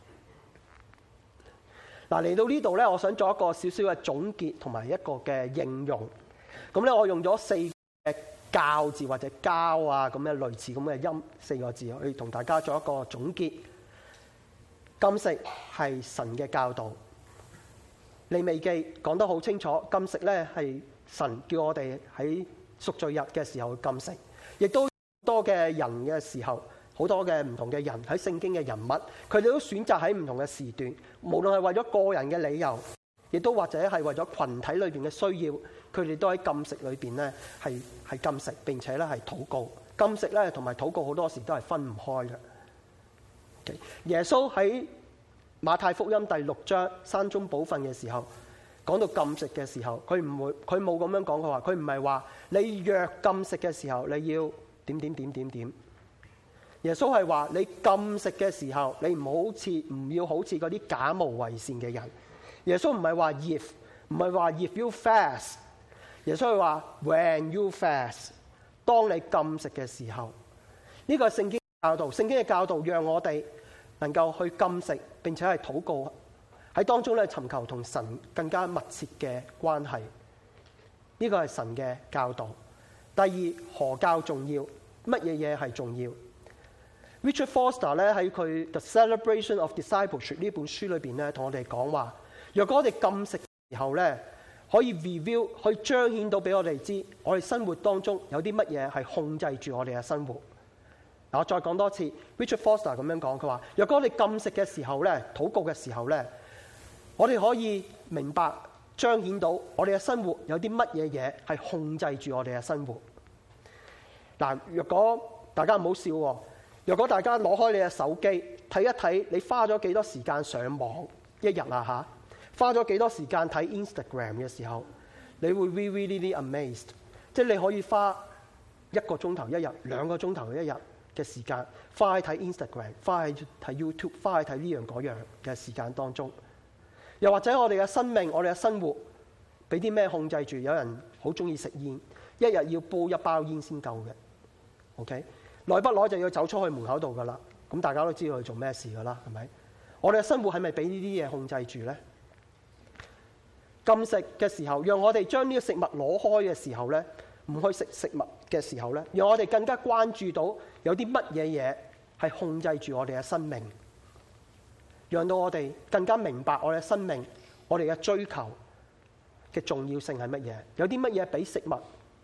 嗱，嚟到呢度咧，我想做一個少少嘅總結同埋一個嘅應用。咁咧，我用咗四個教字或者交啊咁嘅類似咁嘅音四個字，去同大家做一個總結。禁食係神嘅教導，利未記講得好清楚。禁食咧係神叫我哋喺贖罪日嘅時候禁食，亦都好多嘅人嘅時候，好多嘅唔同嘅人喺聖經嘅人物，佢哋都選擇喺唔同嘅時段，無論係為咗個人嘅理由，亦都或者係為咗群體裏邊嘅需要，佢哋都喺禁食裏邊咧係係禁食，並且咧係禱告。禁食咧同埋禱告好多時都係分唔開嘅。耶穌喺馬太福音第六章山中寶訓嘅時候，講到禁食嘅時候，佢唔會，佢冇咁樣講。佢話佢唔係話你若禁食嘅時候你要點點點點點。耶穌係話你禁食嘅時候，你唔好似唔要好似嗰啲假冒為善嘅人。耶穌唔係話 if， 唔係話 if you fast。耶穌係話 when you fast， 當你禁食嘅時候。呢個係聖經教導，聖經嘅教導讓我哋能夠去禁食，並且係禱告，喺當中咧尋求同神更加密切嘅關係。呢個係神嘅教導。第二，何教重要？乜嘢嘢係重要？ Richard Foster 咧喺佢 The Celebration of Discipleship 呢本書裏邊咧，同我哋講話，若果我哋禁食嘅時候咧，可以 review， 可以彰顯到俾我哋知，我哋生活當中有啲乜嘢係控制住我哋嘅生活。嗱，我再講多次 ，Richard Foster 咁樣講，佢話：若果我哋禁食嘅時候咧，禱告嘅時候咧，我哋可以明白彰顯到我哋嘅生活有啲乜嘢嘢係控制住我哋嘅生活。嗱，若果大家唔好笑喎，若果大家攞開你嘅手機睇一睇，你花咗幾多時間上網一日啊嚇？花咗幾多時間睇 Instagram 嘅時候，你會 really really amazed， 即係你可以花一個鐘頭一日、兩個鐘頭一日嘅時間，花喺睇 Instagram， 花喺睇 YouTube， 花喺睇呢樣嗰樣嘅時間當中。又或者我哋嘅生命、我哋嘅生活，俾啲咩控制住？有人好中意食煙，一日要煲一包煙先夠嘅。OK， 耐不耐就要走出去門口度噶啦。咁大家都知道佢做咩事噶啦，係咪？我哋嘅生活係咪俾呢啲嘢控制住咧？禁食嘅時候，讓我哋將呢個食物攞開嘅時候咧，唔去食食物嘅時候咧，讓我哋更加關注到有啲乜嘢嘢係控制住我哋嘅生命，讓到我哋更加明白我哋嘅生命，我哋嘅追求嘅重要性係乜嘢？有啲乜嘢比食物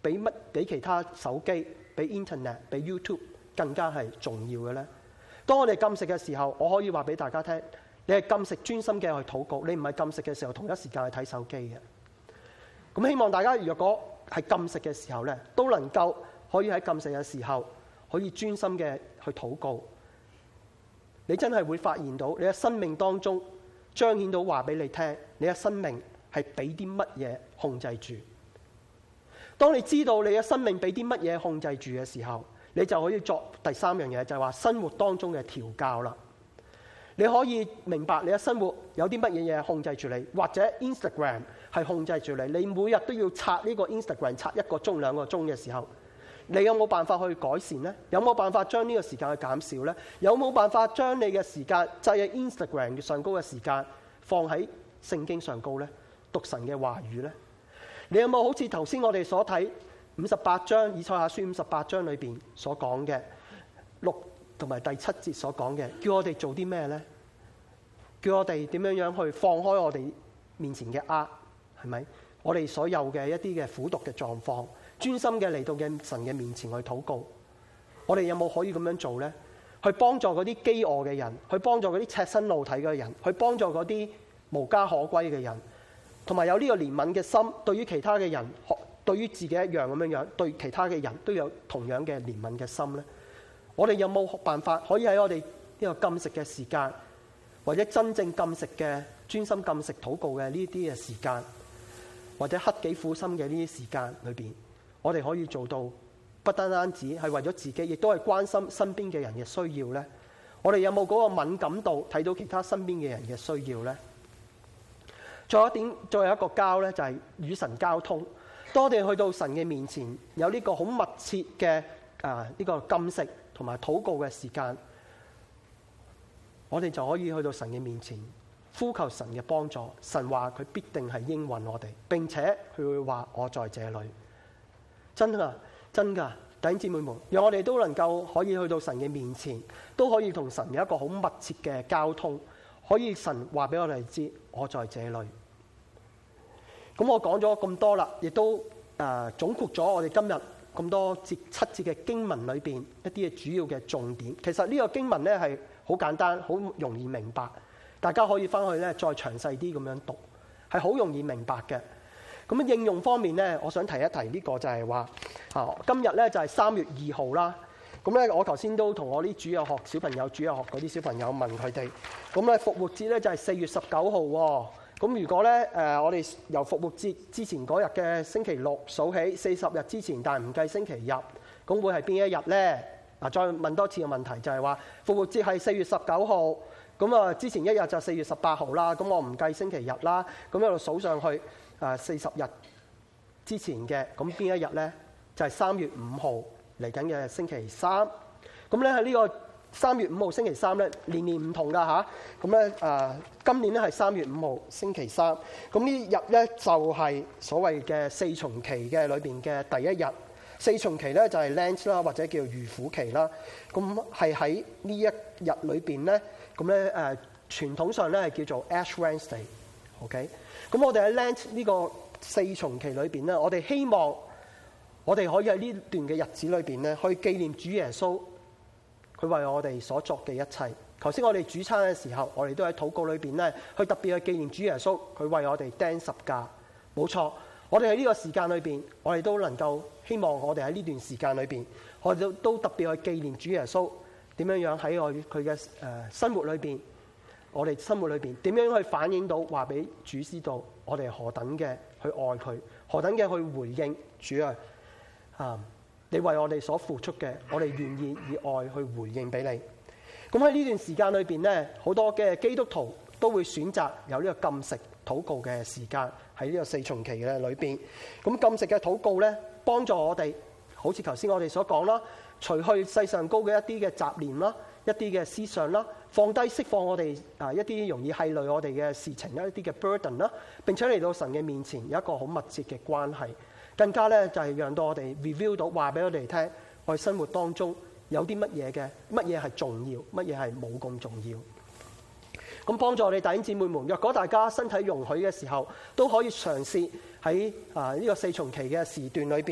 比乜比其他手機、比 Internet、比 YouTube 更加係重要嘅咧？當我哋禁食嘅時候，我可以話俾大家聽，你係禁食專心嘅去禱告，你唔係禁食嘅時候同一時間去睇手機嘅。咁希望大家若果係禁食嘅時候咧，都能夠可以喺禁食嘅時候可以專心嘅去禱告。你真係會發現到你嘅生命當中彰顯到話俾你聽，你嘅生命係俾啲乜嘢控制住。當你知道你嘅生命俾啲乜嘢控制住嘅時候，你就可以作第三樣嘢，就係話生活當中嘅調教啦。你可以明白你嘅生活有啲乜嘢嘢控制住你，或者 Instagram 係控制住你，你每日都要刷呢個 Instagram 刷一個鐘兩個鐘嘅時候，你有冇辦法去改善呢？有冇辦法將呢個時間去減少呢？有冇辦法將你嘅時間就係 Instagram 上高嘅時間放喺聖經上高呢？讀神嘅話語呢？你有冇好似頭先我哋所睇五十八章以賽亞書五十八章裏邊所講嘅六同埋第七節所講嘅，叫我哋做啲咩呢？叫我哋點樣樣去放開我哋面前嘅軛，係咪？我哋所有嘅一啲嘅苦毒嘅狀況，專心嘅嚟到嘅神嘅面前去禱告。我哋有冇可以咁樣做呢？去幫助嗰啲飢餓嘅人，去幫助嗰啲赤身露體嘅人，去幫助嗰啲無家可歸嘅人。同埋有呢個憐憫嘅心，對於其他嘅人，對於自己一樣咁樣樣，對其他嘅人都有同樣嘅憐憫嘅心呢？我哋有冇辦法可以喺我哋呢個禁食嘅時間，或者真正禁食嘅專心禁食禱告嘅呢啲嘅時間，或者克己苦心嘅呢啲時間裏邊，我哋可以做到不單單止係為咗自己，亦都係關心身邊嘅人嘅需要呢？我哋有冇嗰個敏感度睇到其他身邊嘅人嘅需要呢？仲有一點，最後一個交咧，就係與神交通。當我哋去到神嘅面前，有呢個好密切嘅啊呢個禁食同埋禱告嘅時間，我哋就可以去到神嘅面前，呼求神嘅幫助。神話佢必定係應允我哋，並且佢會話我在這裏。真㗎，真㗎，弟兄姊妹們，讓我哋都能夠可以去到神嘅面前，都可以同神有一個好密切嘅交通。可以神話俾我哋知，我在這裏。咁我講咗咁多啦，亦都誒、呃、總括咗我哋今日咁多節七節嘅經文裏邊一啲嘅主要嘅重點。其實呢個經文咧係好簡單，好容易明白，大家可以翻去咧再詳細啲咁樣讀，係好容易明白嘅。咁應用方面咧，我想提一提呢個就係話啊，今日咧就係三月二號啦。咁咧，我頭先都同我啲主日學小朋友、主日學嗰啲小朋友問佢哋，咁咧復活節咧就係四月十九號喎。咁如果咧誒，我哋由復活節之前嗰日嘅星期六數起，四十日之前，但係唔計星期日，咁會係邊一日咧？嗱，再問多次嘅問題就係話，復活節係四月十九號，咁啊之前一日就四月十八號啦。咁我唔計星期日啦，咁一路數上去誒四十日之前嘅，咁邊一日咧？就係三月五號。嚟緊嘅星期三，咁咧喺呢個三月五號星期三咧，年年唔同噶嚇。咁咧誒，今年咧係三月五號星期三，咁呢日咧就係所謂嘅四重期嘅裏邊嘅第一日。四重期咧就係 Lent 啦，或者叫預苦期啦。咁係喺呢一日裏邊咧，咁咧誒傳統上咧係叫做 Ash Wednesday。OK，咁我哋喺 Lent 呢個四重期裏邊咧，我哋希望我哋可以喺呢段嘅日子裏邊咧，去紀念主耶穌，佢為我哋所作嘅一切。頭先我哋主餐嘅時候，我哋都喺禱告裏邊咧，去特別去紀念主耶穌，佢為我哋釘十架。冇錯，我哋喺呢個時間裏邊，我哋都能夠希望我哋喺呢段時間裏邊，我哋都都特別去紀念主耶穌點樣樣喺我佢嘅誒生活裏邊，我哋生活裏邊點樣去反映到話俾主知道，我哋何等嘅去愛佢，何等嘅去回應主啊！啊！你為我哋所付出嘅，我哋願意以愛去回應俾你。咁喺呢段時間裏邊咧，好多嘅基督徒都會選擇有呢個禁食禱告嘅時間喺呢個四重期嘅裏邊。咁禁食嘅禱告咧，幫助我哋，好似頭先我哋所講啦，除去世上高嘅一啲嘅雜念啦，一啲嘅思想啦，放低釋放我哋啊一啲容易係累我哋嘅事情，一啲嘅 burden 啦，並且嚟到神嘅面前有一個好密切嘅關係。更加咧就係讓到我哋 review 到話俾我哋聽，我哋生活當中有啲乜嘢嘅，乜嘢係重要，乜嘢係冇咁重要。咁幫助我哋弟兄姊妹們，若果大家身體容許嘅時候，都可以嘗試喺啊呢個四重期嘅時段裏邊，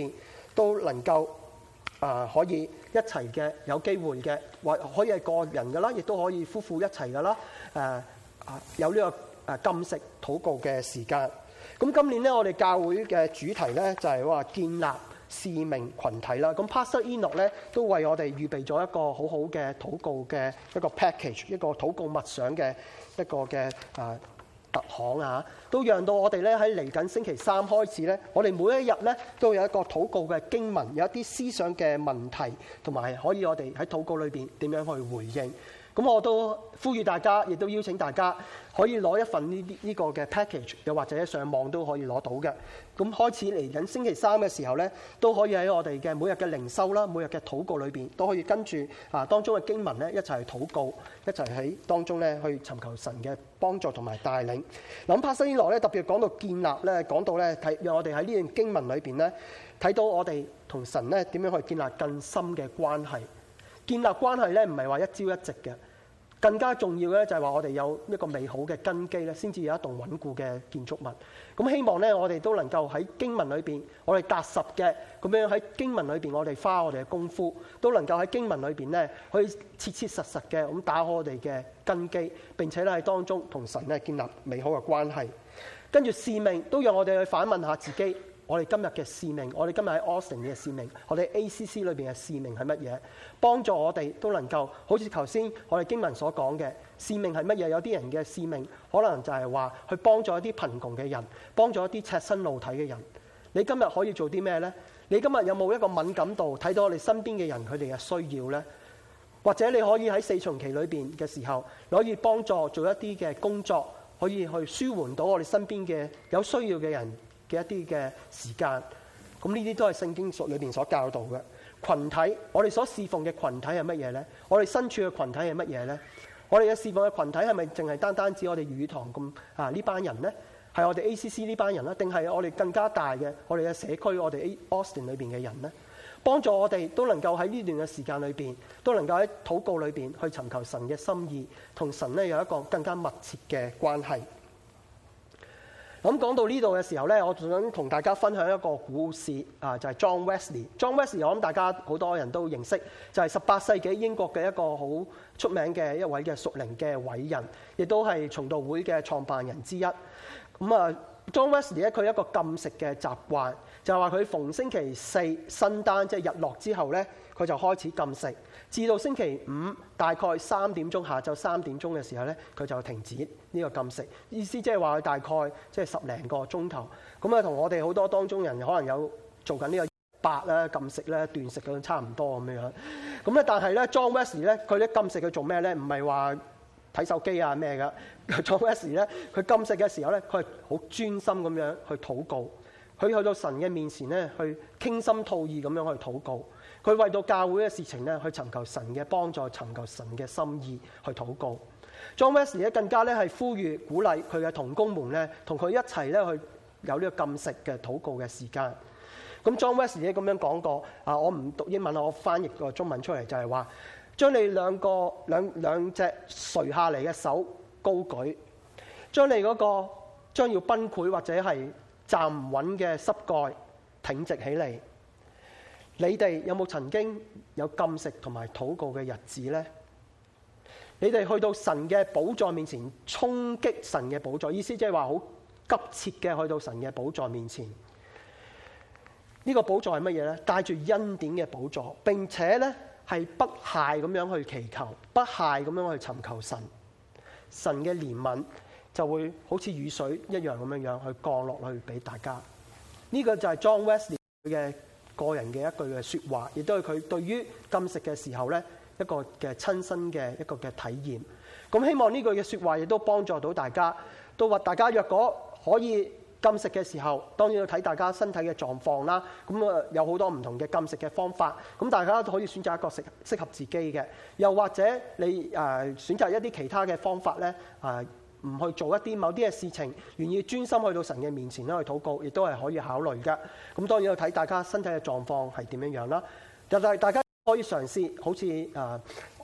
都能夠啊、呃、可以一齊嘅有機會嘅，或可以係個人嘅啦，亦都可以夫婦一齊嘅啦。誒、呃、啊有呢個誒禁食禱告嘅時間。咁今年咧，我哋教會嘅主題咧就係話建立使命群體啦。咁 Pastor Enoch 咧都為我哋預備咗一個好好嘅禱告嘅一個 package， 一個禱告默想嘅一個嘅啊特項啊，都讓到我哋咧喺嚟緊星期三開始咧，我哋每一日咧都有一個禱告嘅經文，有一啲思想嘅問題，同埋可以我哋喺禱告裏邊點樣去回應。咁我都呼籲大家，亦都邀請大家可以攞一份呢啲呢個嘅 package， 又或者上網都可以攞到嘅。咁開始嚟緊星期三嘅時候咧，都可以喺我哋嘅每日嘅靈修啦、每日嘅禱告裏邊，都可以跟住啊當中嘅經文咧一齊去禱告，一齊喺當中咧去尋求神嘅幫助同埋帶領。嗱，咁 Pastor Enoch咧特別講到建立咧，講到咧睇讓我哋喺呢段經文裏邊咧睇到我哋同神咧點樣去建立更深嘅關係。建立關係咧唔係話一朝一夕嘅，更加重要咧就係話我哋有一個美好嘅根基咧，先至有一棟穩固嘅建築物。咁希望咧我哋都能夠喺經文裏邊，我哋踏實嘅咁樣喺經文裏邊，我哋花我哋嘅功夫，都能夠喺經文裏邊咧可以切切實實嘅咁打好我哋嘅根基，並且咧喺當中同神咧建立美好嘅關係。跟住使命都讓我哋去反問下自己。我哋今日嘅使命，我哋今日喺 Austin 嘅使命，我哋 A C C 裏邊嘅使命係乜嘢？幫助我哋都能夠好似頭先我哋經文所講嘅使命係乜嘢？有啲人嘅使命可能就係話去幫助一啲貧窮嘅人，幫助一啲赤身露體嘅人。你今日可以做啲咩呢？你今日有冇一個敏感度睇到我哋身邊嘅人佢哋嘅需要呢？或者你可以喺四旬期裏邊嘅時候，你可以幫助做一啲嘅工作，可以去舒緩到我哋身邊嘅有需要嘅人嘅一啲嘅時間。咁呢啲都係聖經裏邊所教導嘅群體。我哋所侍奉嘅群體係乜嘢呢？我哋身處嘅群體係乜嘢呢？我哋嘅侍奉嘅群體係咪淨係單單指我哋語堂咁啊呢班人呢？係我哋 A C C 呢班人呢？定係我哋更加大嘅我哋嘅社區，我哋 Austin 裏邊嘅人呢？幫助我哋都能夠喺呢段嘅時間裏邊，都能夠喺禱告裏邊去尋求神嘅心意，同神咧有一個更加密切嘅關係。咁講到呢度嘅時候咧，我想同大家分享一個故事啊，就係 John Wesley。John Wesley 我諗大家好多人都認識，就係十八世紀英國嘅一個好出名嘅一位嘅屬靈嘅偉人，亦都係重道會嘅創辦人之一。咁啊 ，John Wesley 咧佢一個禁食嘅習慣，就係話佢逢星期四新單即係日落之後咧，佢就開始禁食，至到星期五大概三點鐘，下晝三點鐘嘅時候咧，佢就停止呢個禁食。意思即係話佢大概即係十零個鐘頭。咁啊，同我哋好多當中人可能有做緊呢個八啦禁食咧斷食咁差唔多咁樣。咁咧，但係咧 John Wesley 咧，佢咧禁食佢做咩咧？唔係話睇手機啊咩噶。John Wesley 咧，佢禁食嘅時候咧，佢係好專心咁樣去禱告。佢去到神嘅面前咧，去傾心吐意咁樣去禱告。佢為到教會嘅事情咧，去尋求神嘅幫助，尋求神嘅心意去禱告。John Wesley 咧更加咧係呼籲鼓勵佢嘅同工們咧，同佢一齊咧去有呢個禁食嘅禱告嘅時間。咁 John Wesley 咧咁樣講過啊，我唔讀英文，我翻譯個中文出嚟就係話：將你兩個兩兩隻垂下嚟嘅手高舉，將你嗰個將要崩潰或者係站唔穩嘅膝蓋挺直起嚟。你哋有冇曾經有禁食同埋禱告嘅日子呢？你哋去到神嘅寶座面前衝擊神嘅寶座，意思即係話好急切嘅去到神嘅寶座面前。呢個寶座係乜嘢呢？帶住恩典嘅寶座，並且呢係不懈咁樣去祈求，不懈咁樣去尋求神。神嘅憐憫就會好似雨水一樣咁樣樣去降落去俾大家。呢個就係 John Wesley 嘅個人嘅一句嘅說話，亦都係佢對於禁食嘅時候咧一個嘅親身嘅一個嘅體驗。咁希望呢句嘅說話亦都幫助到大家。都話大家若果可以禁食嘅時候，當然要睇大家身體嘅狀況啦。咁啊有好多唔同嘅禁食嘅方法，咁大家都可以選擇一個適適合自己嘅。又或者你誒、呃、選擇一啲其他嘅方法咧，誒唔去做一啲某啲嘅事情，願意專心去到神嘅面前咧去禱告，亦都係可以考慮㗎。咁當然要睇大家身體嘅狀況係點樣樣啦。但係大家可以嘗試好似誒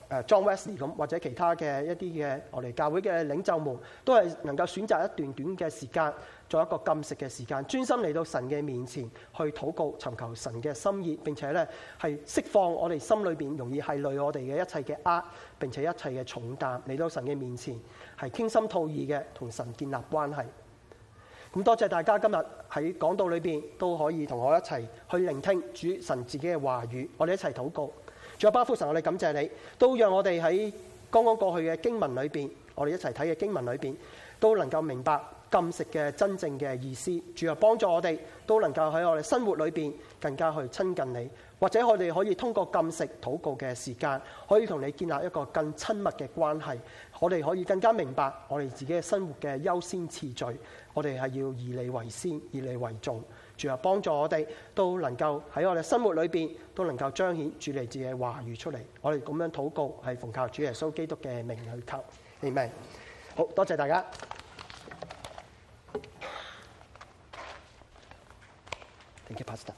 誒 John Wesley 咁，或者其他嘅一啲嘅我哋教會嘅領袖們，都係能夠選擇一段短嘅時間，做一個禁食嘅時間，專心嚟到神嘅面前去禱告，尋求神嘅心意，並且咧係釋放我哋心裏邊容易係累我哋嘅一切嘅軛，並且一切嘅重擔嚟到神嘅面前，係傾心吐意嘅同神建立關係。咁多謝大家今日喺講道裏邊都可以同我一齊去聆聽主神自己嘅話語，我哋一齊禱告。主啊，巴父神，我哋感謝你，都讓我哋喺剛剛過去嘅經文裏邊，我哋一齊睇嘅經文裏邊，都能夠明白禁食嘅真正嘅意思。主啊，幫助我哋都能夠喺我哋生活裏邊更加去親近你，或者我哋可以通過禁食禱告嘅時間，可以同你建立一個更親密嘅關係。我哋可以更加明白我哋自己嘅生活嘅優先次序，我哋係要以你為先，以你為重。主啊，幫助我哋都能夠喺我哋生活裏邊都能夠彰顯主你自己嘅話語出嚟。我哋咁樣禱告係奉靠主耶穌基督嘅名去求。阿們。好多謝大家。Thank you, Pastor.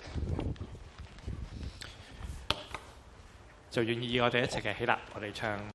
就願意我哋一齊嘅起立，我哋唱。